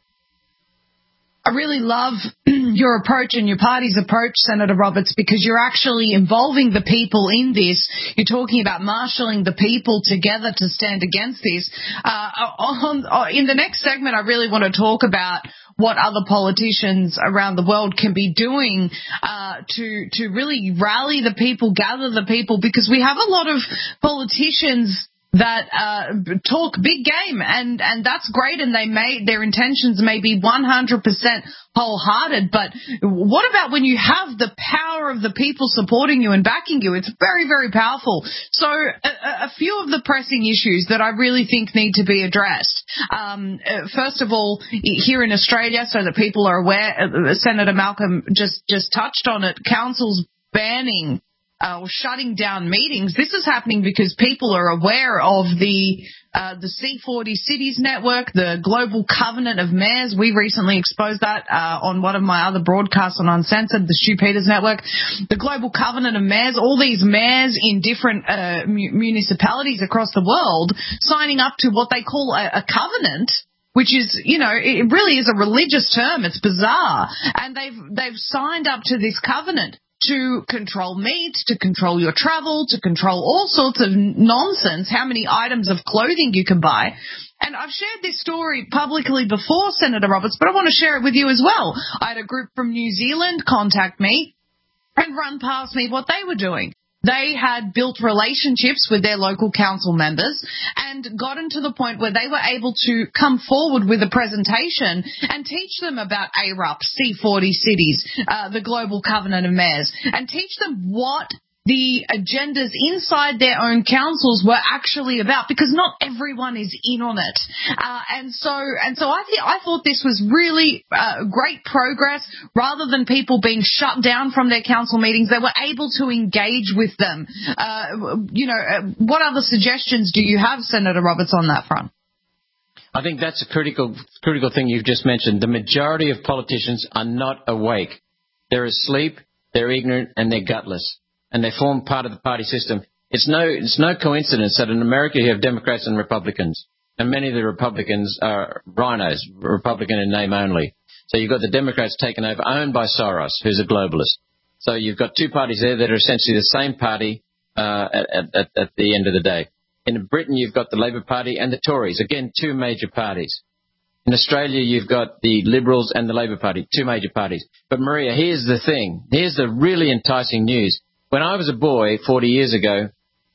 I really love your approach and your party's approach, Senator Roberts, because you're actually involving the people in this. You're talking about marshalling the people together to stand against this. In the next segment, I really want to talk about what other politicians around the world can be doing to really rally the people, gather the people, because we have a lot of politicians that talk big game, and that's great, and their intentions may be 100% wholehearted, but what about when you have the power of the people supporting you and backing you? It's very, very powerful. So a few of the pressing issues that I really think need to be addressed. First of all, here in Australia, so that people are aware, Senator Malcolm just touched on it, councils banning or shutting down meetings. This is happening because people are aware of the C40 Cities Network, the Global Covenant of Mayors. We recently exposed that on one of my other broadcasts on Uncensored, the Stu Peters Network. The Global Covenant of Mayors, all these mayors in different municipalities across the world signing up to what they call a covenant, which is, it really is a religious term. It's bizarre. And they've signed up to this covenant to control meat, to control your travel, to control all sorts of nonsense, how many items of clothing you can buy. And I've shared this story publicly before, Senator Roberts, but I want to share it with you as well. I had a group from New Zealand contact me and run past me what they were doing. They had built relationships with their local council members and gotten to the point where they were able to come forward with a presentation and teach them about ARUP, C40 Cities, the Global Covenant of Mayors, and teach them what the agendas inside their own councils were actually about, because not everyone is in on it. And so I thought this was really great progress. Rather than people being shut down from their council meetings, they were able to engage with them. What other suggestions do you have, Senator Roberts, on that front? I think that's a critical thing you've just mentioned. The majority of politicians are not awake. They're asleep, they're ignorant, and they're gutless. And they form part of the party system. It's no coincidence that in America you have Democrats and Republicans, and many of the Republicans are rhinos, Republican in name only. So you've got the Democrats taken over, owned by Soros, who's a globalist. So you've got two parties there that are essentially the same party at the end of the day. In Britain, you've got the Labour Party and the Tories, again, two major parties. In Australia, you've got the Liberals and the Labour Party, two major parties. But, Maria, here's the thing. Here's the really enticing news. When I was a boy 50 years ago,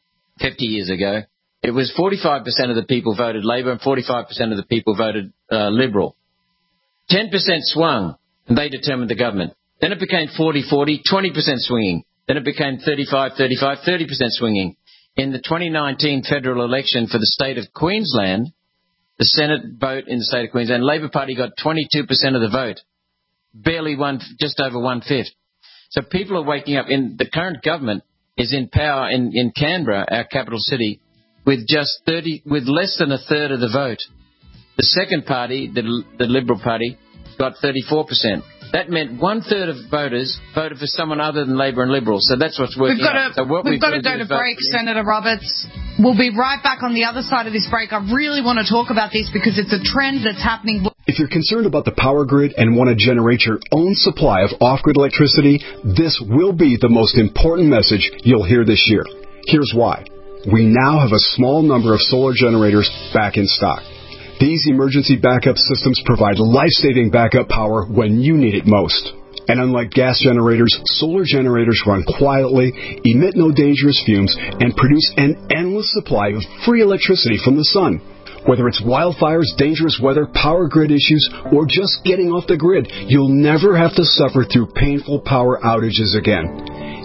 it was 45% of the people voted Labour and 45% of the people voted Liberal. 10% swung, and they determined the government. Then it became 40-40, 20% swinging. Then it became 35-35, 30% swinging. In the 2019 federal election for the state of Queensland, the Senate vote in the state of Queensland, Labour Party got 22% of the vote, barely just over 1/5. So people are waking up. The current government is in power in Canberra, our capital city, with less than a third of the vote. The second party, the Liberal Party, got 34%. That meant 1/3 of voters voted for someone other than Labor and Liberal. So that's what's working out. We've got to go to break, Senator Roberts. We'll be right back on the other side of this break. I really want to talk about this because it's a trend that's happening. If you're concerned about the power grid and want to generate your own supply of off-grid electricity, this will be the most important message you'll hear this year. Here's why. We now have a small number of solar generators back in stock. These emergency backup systems provide life-saving backup power when you need it most. And unlike gas generators, solar generators run quietly, emit no dangerous fumes, and produce an endless supply of free electricity from the sun. Whether it's wildfires, dangerous weather, power grid issues, or just getting off the grid, you'll never have to suffer through painful power outages again.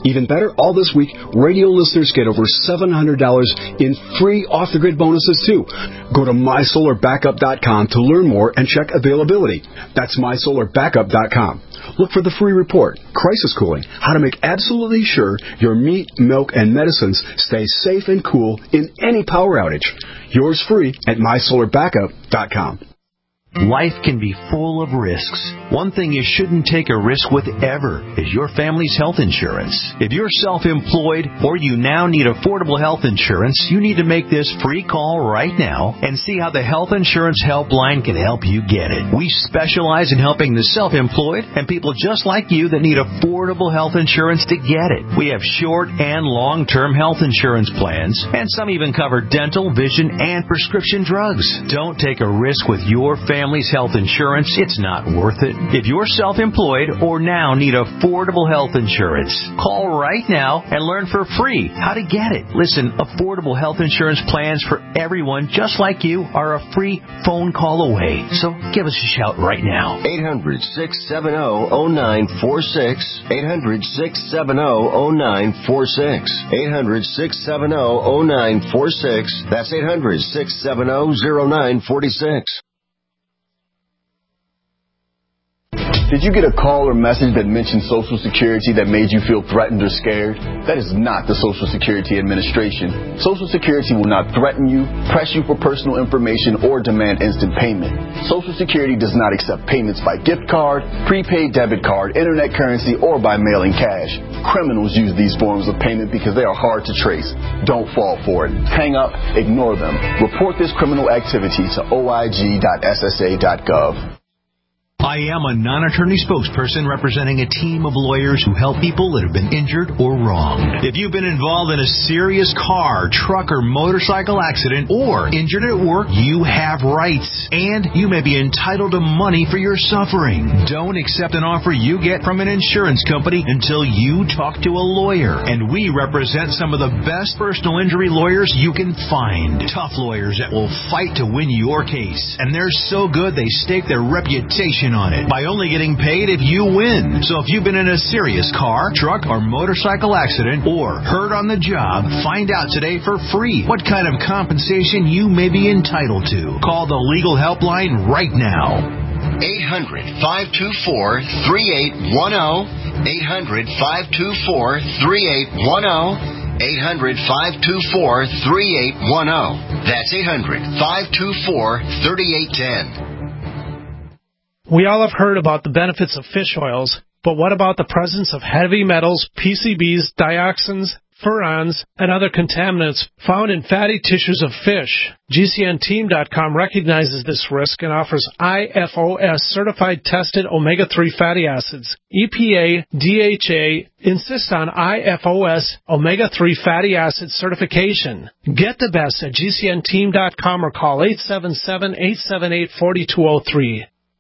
Even better, all this week, radio listeners get over $700 in free off-the-grid bonuses, too. Go to MySolarBackup.com to learn more and check availability. That's MySolarBackup.com. Look for the free report, Crisis Cooling, how to make absolutely sure your meat, milk, and medicines stay safe and cool in any power outage. Yours free at MySolarBackup.com. Life can be full of risks. One thing you shouldn't take a risk with ever is your family's health insurance. If you're self-employed or you now need affordable health insurance, you need to make this free call right now and see how the Health Insurance Helpline can help you get it. We specialize in helping the self-employed and people just like you that need affordable health insurance to get it. We have short and long-term health insurance plans, and some even cover dental, vision, and prescription drugs. Don't take a risk with your family's health insurance. It's not worth it. If you're self-employed or now need affordable health insurance, call right now and learn for free how to get it. Listen, affordable health insurance plans for everyone just like you are a free phone call away. So give us a shout right now. 800-670-0946. 800-670-0946. 800-670-0946. That's 800-670-0946. Did you get a call or message that mentioned Social Security that made you feel threatened or scared? That is not the Social Security Administration. Social Security will not threaten you, press you for personal information, or demand instant payment. Social Security does not accept payments by gift card, prepaid debit card, internet currency, or by mailing cash. Criminals use these forms of payment because they are hard to trace. Don't fall for it. Hang up, ignore them. Report this criminal activity to oig.ssa.gov. I am a non-attorney spokesperson representing a team of lawyers who help people that have been injured or wronged. If you've been involved in a serious car, truck, or motorcycle accident or injured at work, you have rights, and you may be entitled to money for your suffering. Don't accept an offer you get from an insurance company until you talk to a lawyer, and we represent some of the best personal injury lawyers you can find. Tough lawyers that will fight to win your case, and they're so good they stake their reputation on it by only getting paid if you win. So if you've been in a serious car, truck, or motorcycle accident or hurt on the job, find out today for free what kind of compensation you may be entitled to. Call the Legal Helpline right now. 800-524-3810. 800-524-3810. 800-524-3810. That's 800-524-3810. We all have heard about the benefits of fish oils, but what about the presence of heavy metals, PCBs, dioxins, furans, and other contaminants found in fatty tissues of fish? GCNteam.com recognizes this risk and offers IFOS certified tested omega-3 fatty acids. EPA, DHA insist on IFOS omega-3 fatty acid certification. Get the best at GCNteam.com or call 877-878-4203.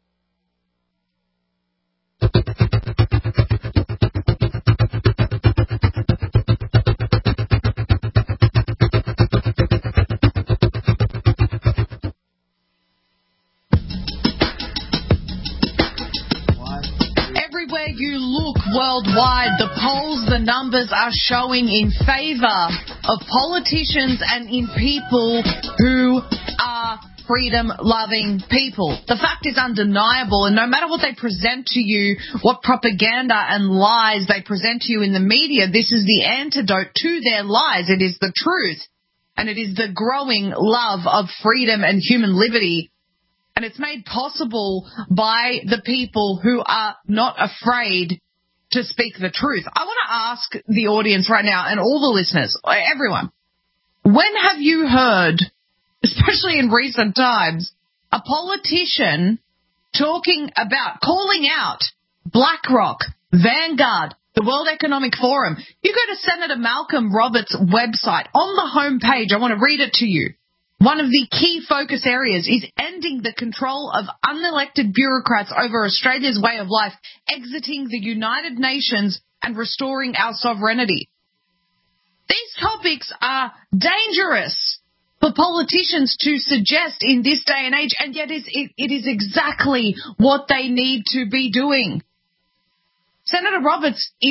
Everywhere you look worldwide, the polls, the numbers are showing in favor of politicians and in people who are freedom-loving people. The fact is undeniable, and no matter what they present to you, what propaganda and lies they present to you in the media, this is the antidote to their lies. It is the truth, and it is the growing love of freedom and human liberty, and it's made possible by the people who are not afraid to speak the truth. I want to ask the audience right now, and all the listeners, everyone, when have you heard, especially in recent times, a politician calling out BlackRock, Vanguard, the World Economic Forum? You go to Senator Malcolm Roberts' website. On the homepage, I want to read it to you. One of the key focus areas is ending the control of unelected bureaucrats over Australia's way of life, exiting the United Nations and restoring our sovereignty. These topics are dangerous for politicians to suggest in this day and age, and yet it is exactly what they need to be doing. Senator Roberts is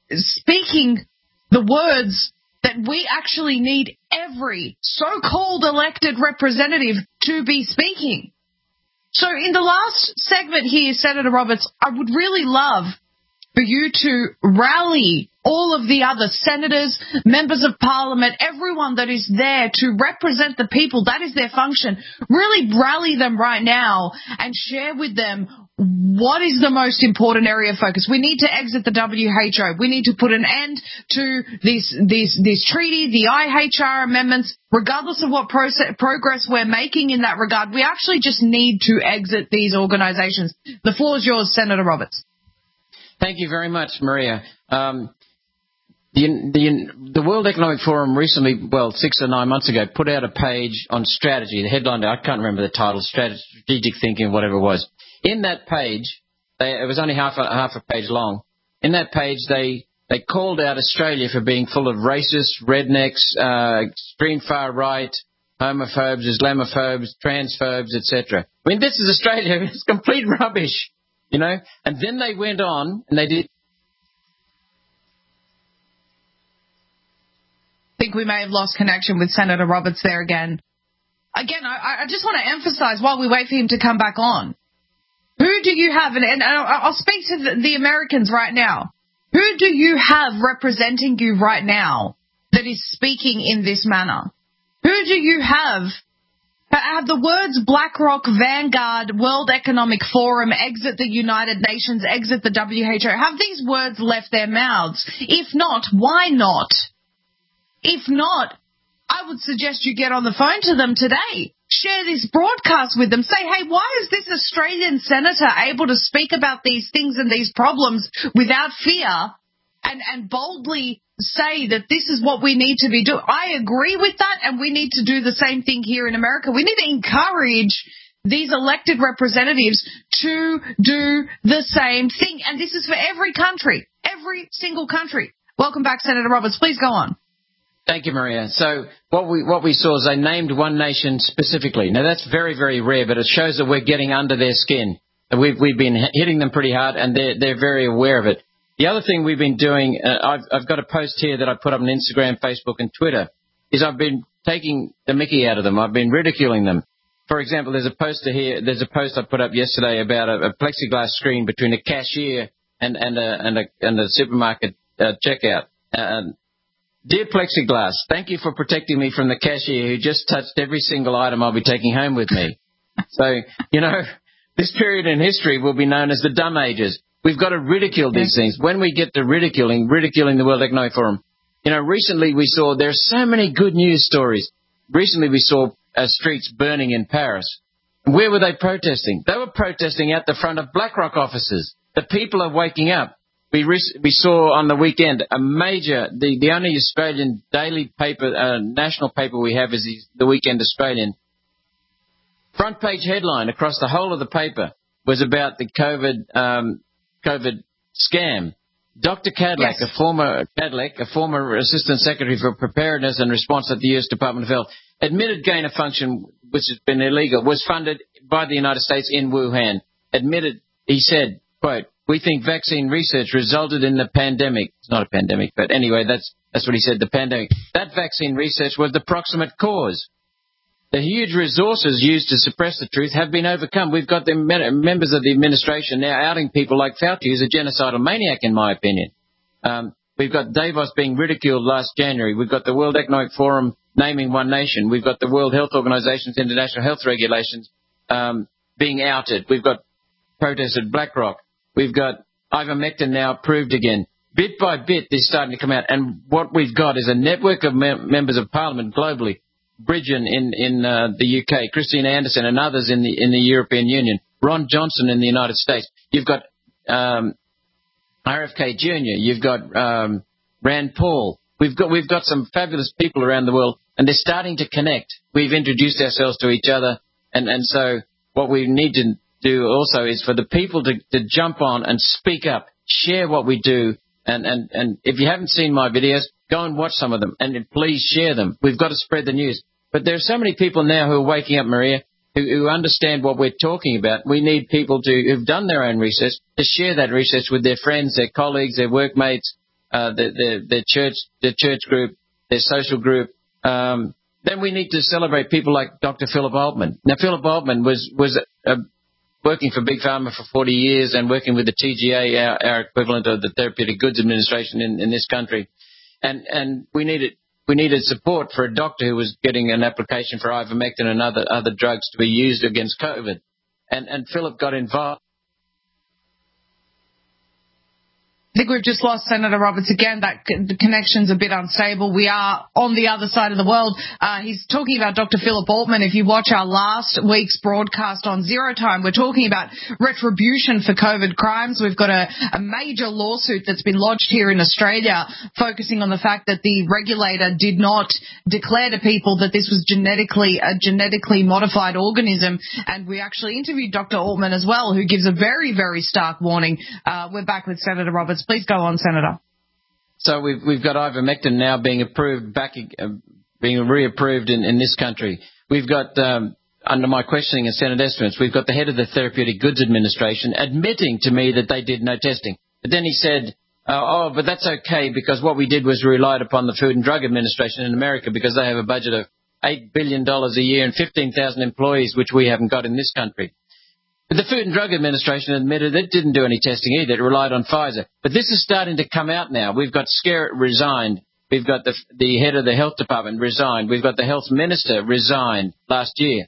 speaking the words that we actually need every so-called elected representative to be speaking. So in the last segment here, Senator Roberts, I would really love for you to rally all of the other senators, members of parliament, everyone that is there to represent the people. That is their function. Really rally them right now and share with them what is the most important area of focus. We need to exit the WHO. We need to put an end to this treaty, the IHR amendments, regardless of what progress we're making in that regard. We actually just need to exit these organizations. The floor is yours, Senator Roberts. Thank you very much, Maria. The World Economic Forum recently, 6 or 9 months ago, put out a page on strategy. The headline, I can't remember the title, strategic thinking, whatever it was. In that page, it was only half a page long. In that page, they called out Australia for being full of racists, rednecks, extreme far right, homophobes, Islamophobes, transphobes, etc. I mean, this is Australia. It's complete rubbish, you know. And then they went on and they did. I think we may have lost connection with Senator Roberts there again. Again, I just want to emphasize while we wait for him to come back on. Who do you have, and I'll speak to the Americans right now. Who do you have representing you right now that is speaking in this manner? Who do you have the words BlackRock, Vanguard, World Economic Forum, exit the United Nations, exit the WHO? Have these words left their mouths? If not, why not? If not, I would suggest you get on the phone to them today. Share this broadcast with them. Say, hey, why is this Australian senator able to speak about these things and these problems without fear and boldly say that this is what we need to be doing? I agree with that, and we need to do the same thing here in America. We need to encourage these elected representatives to do the same thing. And this is for every country, every single country. Welcome back, Senator Roberts. Please go on. Thank you, Maria. So what we saw is they named one nation specifically. Now, that's very, very rare, but it shows that we're getting under their skin. We've been hitting them pretty hard, and they're very aware of it. The other thing we've been doing, I've got a post here that I put up on Instagram, Facebook, and Twitter, is I've been taking the mickey out of them. I've been ridiculing them. For example, there's a poster here. There's a post I put up yesterday about a plexiglass screen between a cashier and a supermarket checkout. Dear Plexiglass, thank you for protecting me from the cashier who just touched every single item I'll be taking home with me. So, you know, this period in history will be known as the dumb ages. We've got to ridicule these things. When we get to ridiculing the World Economic Forum, you know, recently we saw there are so many good news stories. Recently we saw streets burning in Paris. Where were they protesting? They were protesting at the front of BlackRock offices. The people are waking up. We saw on the weekend a major, the only Australian daily paper, national paper we have is the Weekend Australian. Front page headline across the whole of the paper was about the COVID scam. Dr. Cadillac, yes. a former Assistant Secretary for Preparedness and Response at the U.S. Department of Health, admitted gain of function, which has been illegal, was funded by the United States in Wuhan. He said, quote, "We think vaccine research resulted in the pandemic." It's not a pandemic, but anyway, that's what he said, the pandemic. That vaccine research was the proximate cause. The huge resources used to suppress the truth have been overcome. We've got the members of the administration now outing people like Fauci, who's a genocidal maniac, in my opinion. We've got Davos being ridiculed last January. We've got the World Economic Forum naming one nation. We've got the World Health Organization's international health regulations being outed. We've got protests at BlackRock. We've got ivermectin now approved again. Bit by bit, they're starting to come out. And what we've got is a network of members of Parliament globally. Bridgen in the UK, Christine Anderson and others in the European Union, Ron Johnson in the United States. You've got RFK Jr. You've got Rand Paul. We've got some fabulous people around the world, and they're starting to connect. We've introduced ourselves to each other, and so what we need to do also is for the people to jump on and speak up, share what we do, and if you haven't seen my videos, go and watch some of them, and please share them. We've got to spread the news. But there are so many people now who are waking up, Maria, who understand what we're talking about. We need people who've done their own research to share that research with their friends, their colleagues, their workmates, their church group, their social group. Then we need to celebrate people like Dr. Philip Altman. Now, Philip Altman was working for Big Pharma for 40 years and working with the TGA, our equivalent of the Therapeutic Goods Administration in this country. And we needed support for a doctor who was getting an application for ivermectin and other drugs to be used against COVID. And Philip got involved. I think we've just lost Senator Roberts again. The connection's a bit unstable. We are on the other side of the world. He's talking about Dr. Philip Altman. If you watch our last week's broadcast on Zero Time, we're talking about retribution for COVID crimes. We've got a major lawsuit that's been lodged here in Australia focusing on the fact that the regulator did not declare to people that this was a genetically modified organism. And we actually interviewed Dr. Altman as well, who gives a very, very stark warning. We're back with Senator Roberts. Please go on, Senator. So we've got ivermectin now being approved being reapproved in this country. We've got, under my questioning and Senate estimates, we've got the head of the Therapeutic Goods Administration admitting to me that they did no testing. But then he said, but that's okay because what we did was relied upon the Food and Drug Administration in America because they have a budget of $8 billion a year and 15,000 employees, which we haven't got in this country. The Food and Drug Administration admitted it didn't do any testing either. It relied on Pfizer. But this is starting to come out now. We've got Skerritt resigned. We've got the head of the health department resigned. We've got the health minister resigned last year.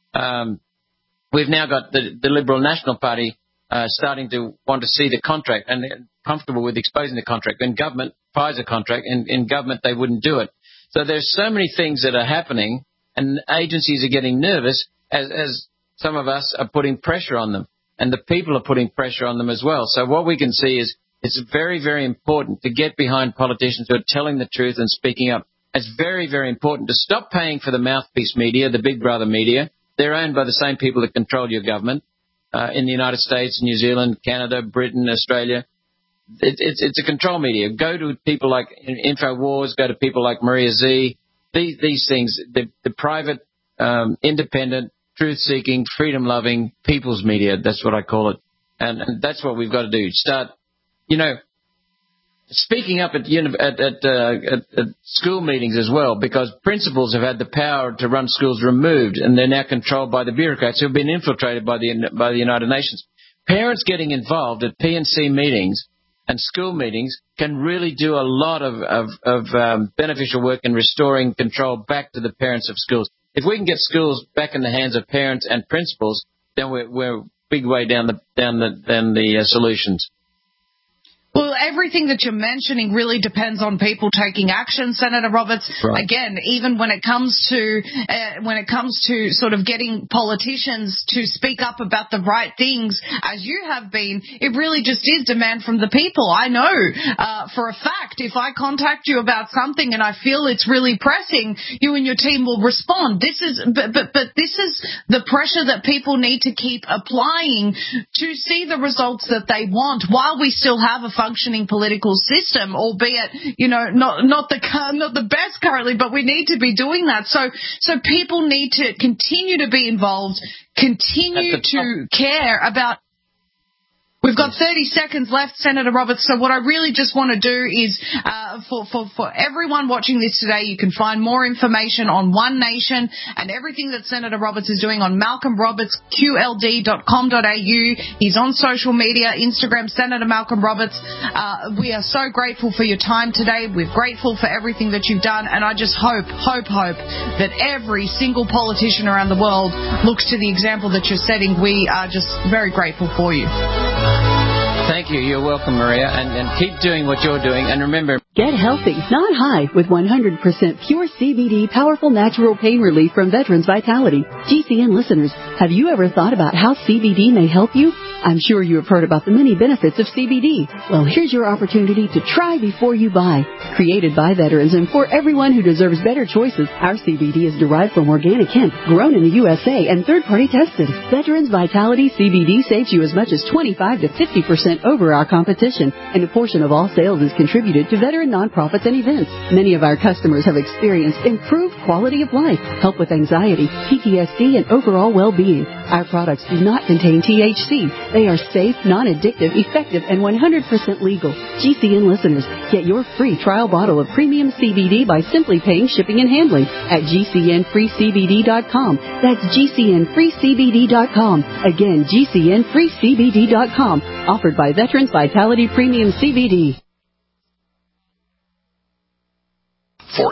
We've now got the Liberal National Party starting to want to see the contract and they're comfortable with exposing the contract. In government, Pfizer contract, in government they wouldn't do it. So there's so many things that are happening and agencies are getting nervous as some of us are putting pressure on them, and the people are putting pressure on them as well. So what we can see is it's very, very important to get behind politicians who are telling the truth and speaking up. It's very, very important to stop paying for the mouthpiece media, the Big Brother media. They're owned by the same people that control your government in the United States, New Zealand, Canada, Britain, Australia. It's a control media. Go to people like InfoWars, go to people like Maria Z. These things, the private, independent, truth-seeking, freedom-loving people's media, that's what I call it. And that's what we've got to do. Start, speaking up at school meetings as well, because principals have had the power to run schools removed, and they're now controlled by the bureaucrats who have been infiltrated by the United Nations. Parents getting involved at PNC meetings and school meetings can really do a lot of beneficial work in restoring control back to the parents of schools. If we can get schools back in the hands of parents and principals, then we're a big way down the solutions. Well, everything that you're mentioning really depends on people taking action, Senator Roberts. Right. Again, even when it comes to sort of getting politicians to speak up about the right things, as you have been, it really just is demand from the people. I know for a fact, if I contact you about something and I feel it's really pressing, you and your team will respond. This is the pressure that people need to keep applying to see the results that they want while we still have a functioning political system, albeit, not the best currently, but we need to be doing that. So people need to continue to be involved, continue to care about. We've got 30 seconds left, Senator Roberts, so what I really just want to do is, for everyone watching this today, you can find more information on One Nation and everything that Senator Roberts is doing on malcolmrobertsqld.com.au. He's on social media, Instagram, Senator Malcolm Roberts. We are so grateful for your time today. We're grateful for everything that you've done, and I just hope that every single politician around the world looks to the example that you're setting. We are just very grateful for you. Thank you. You're welcome, Maria. And keep doing what you're doing. And remember, get healthy, not high, with 100% pure CBD powerful natural pain relief from Veterans Vitality. GCN listeners, have you ever thought about how CBD may help you? I'm sure you have heard about the many benefits of CBD. Well, here's your opportunity to try before you buy. Created by veterans and for everyone who deserves better choices, our CBD is derived from organic hemp, grown in the USA, and third-party tested. Veterans Vitality CBD saves you as much as 25 to 50% over our competition, and a portion of all sales is contributed to veteran nonprofits and events. Many of our customers have experienced improved quality of life, help with anxiety, PTSD, and overall well-being. Our products do not contain THC. They are safe, non-addictive, effective, and 100% legal. GCN listeners, Get your free trial bottle of premium CBD by simply paying shipping and handling at GCNFreeCBD.com. That's GCNFreeCBD.com. Again, GCNFreeCBD.com. Offered by Veterans Vitality Premium CBD.